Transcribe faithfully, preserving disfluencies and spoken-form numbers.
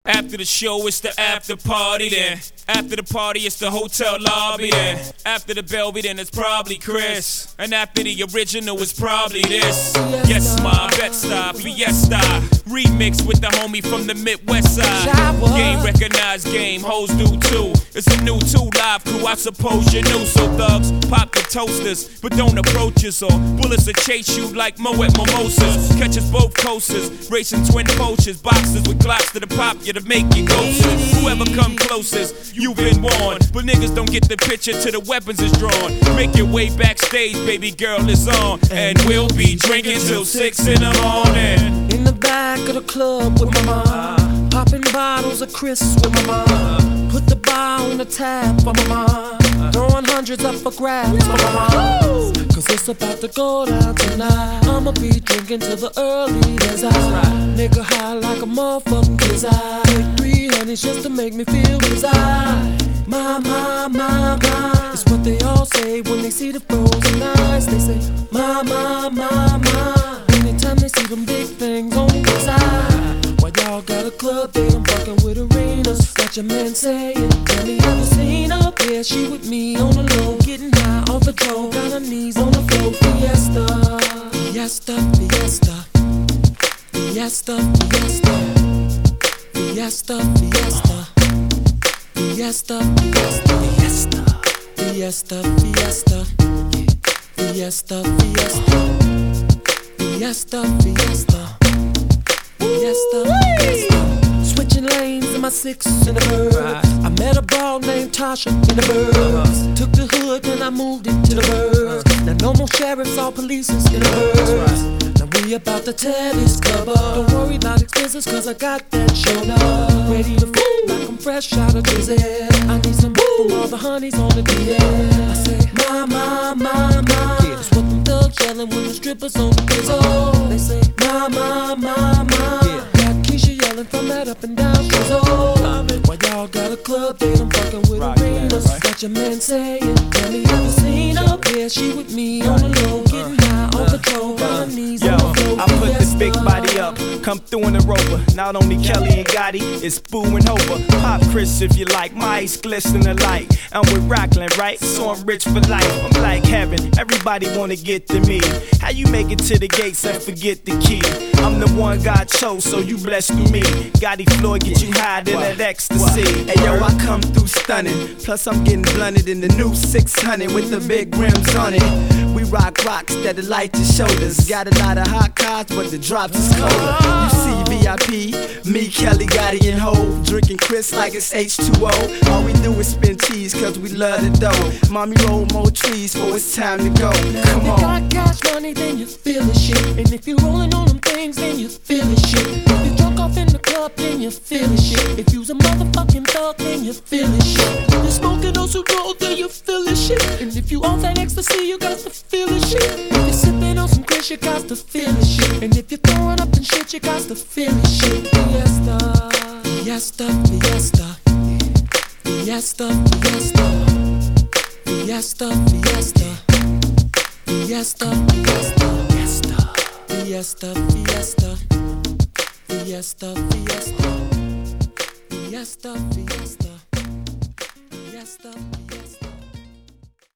After the show, it's the after party then. After the party, it's the hotel lobby then. After the Belvy, then it's probably Chris. And after the original, it's probably this. Yes, ma, Bed-Stuy, Fiesta. Remix with the homie from the Midwest side. Game recognized game, hoes do too. It's a new two live crew, I suppose you knew. So thugs, pop the toasters, but don't approach us. Or bullets will chase you like Moet Mimosas. Catch us both coasters, racing twin poachers. Boxers with glocks to the pop you to make you ghosters. Whoever come closest, you've been warned. But niggas don't get the picture till the weapons is drawn. Make your way backstage, baby girl is on. And we'll be drinking till six in the morning. In the back of the club with my mom, popping bottles of Chris with my mom. Put the bar on the tab for my mom, throwing hundreds up for grabs for my mom. Cause it's about to go down tonight. I'ma be drinking till the early as I nigga high like a motherfucking kiss. I take three honeys just to make me feel desire. My, my, my, my, it's what they all say when they see the frozen eyes. They say, my, my, my, my, anytime they see them big things on the side. Why y'all got a club date, I'm fucking with arenas. Got your man saying, tell me have you seen her? Yeah, she with me on the low, getting high off the drove, got her knees on the floor. Fiesta, fiesta, fiesta, fiesta, fiesta, fiesta, fiesta. Fiesta, fiesta, fiesta, fiesta, fiesta, fiesta, fiesta, fiesta, fiesta, fiesta. Switching lanes in my six in the burbs. I met a broad named Tasha in the burbs. Took the hood and I moved it to the burbs. Now no more sheriffs or police in the burbs. Now we about to tear this club up. Don't worry about expenses cause I got that shoulder. Ready to fool like I'm fresh out of Drizzy. I need some boo from all the honeys on the D M. I say, my, my, my, my. That's what them thugs yelling when the strippers on the bizzle. They say, my, my, my, my. Got Keisha yelling from that up and down drizzle. Why y'all got a club date, I'm fucking with right, arenas. Right. Got your man saying, tell me have you seen her? Yeah, she with me on the low, getting high on the drove, on her knees Yo, on the floor. I put this big body up, come through in the Rover. Not only Kelly and Gotti, it's Boo and Hova. Pop Chris if you like, my ice glisten alike. I'm with Rockland, right? So I'm rich for life. I'm like heaven, everybody wanna get to me. How you make it to the gates and forget the key? I'm the one God chose, so you blessed through me. Gotti Floyd get you high than that ecstasy. Hey yo, I come through stunning. Plus I'm getting blunted in the new six hundred with the big rims on it. We rock rocks that light your shoulders. Got a lot of hot cars, but the drops is colder. You see V I P, me, Kelly, Gotti, and Hov, drinking Chris like it's H two O. All we do is spin cheese, cause we love the dough. Mommy roll more trees, for it's time to go. Come on. If you got cash money, then you feel the shit. And if you rolling on them things, then you feel the shit. If you drunk off in the club, then you feel the shit. If you's a motherfucking thug, then you feel the shit. If you're smoking those who roll, then you feel the shit. And if you on that ecstasy, you got to feel the shit. If you're sipping on some Chris, you got to feel the shit. And if you're throwing up and shit, you got to feel the shit. Fiesta, fiesta, fiesta, fiesta, fiesta, fiesta, fiesta, fiesta, fiesta, fiesta, fiesta, fiesta, fiesta, fiesta, fiesta, fiesta.